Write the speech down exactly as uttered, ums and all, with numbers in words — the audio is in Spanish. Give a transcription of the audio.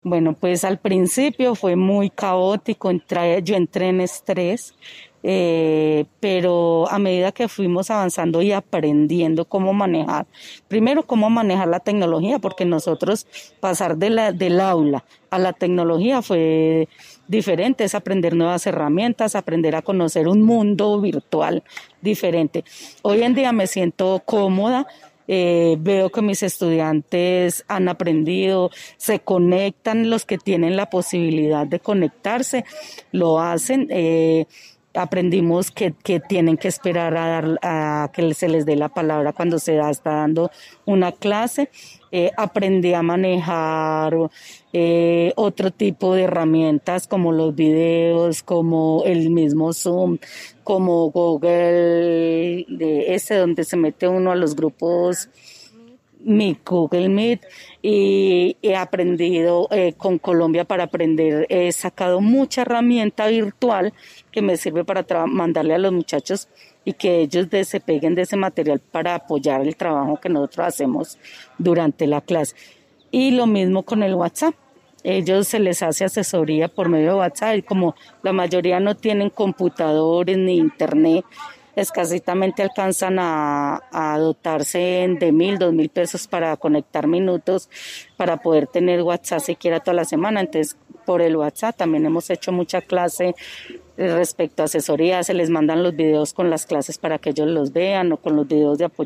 Bueno, pues al principio fue muy caótico, entré- yo entré en estrés, eh, pero a medida que fuimos avanzando y aprendiendo cómo manejar, primero cómo manejar la tecnología, porque nosotros pasar de la, del aula a la tecnología fue diferente, es aprender nuevas herramientas, aprender a conocer un mundo virtual diferente. Hoy en día me siento cómoda. Eh, veo que mis estudiantes han aprendido, se conectan, los que tienen la posibilidad de conectarse, lo hacen. Eh, aprendimos que, que tienen que esperar a, dar, a que se les dé la palabra cuando se da, está dando una clase. Eh, aprendí a manejar eh, otro tipo de herramientas como los videos, como el mismo Zoom, como Google, de ese donde se mete uno a los grupos mi Google Meet y he aprendido eh, con Colombia para aprender, he sacado mucha herramienta virtual que me sirve para tra- mandarle a los muchachos y que ellos de, se peguen de ese material para apoyar el trabajo que nosotros hacemos durante la clase. Y lo mismo con el WhatsApp. Ellos se les hace asesoría por medio de WhatsApp y como la mayoría no tienen computadores ni internet, escasitamente alcanzan a, a dotarse de mil, dos mil pesos para conectar minutos, para poder tener WhatsApp siquiera toda la semana. Entonces, por el WhatsApp también hemos hecho mucha clase respecto a asesoría, se les mandan los videos con las clases para que ellos los vean o con los videos de apoyo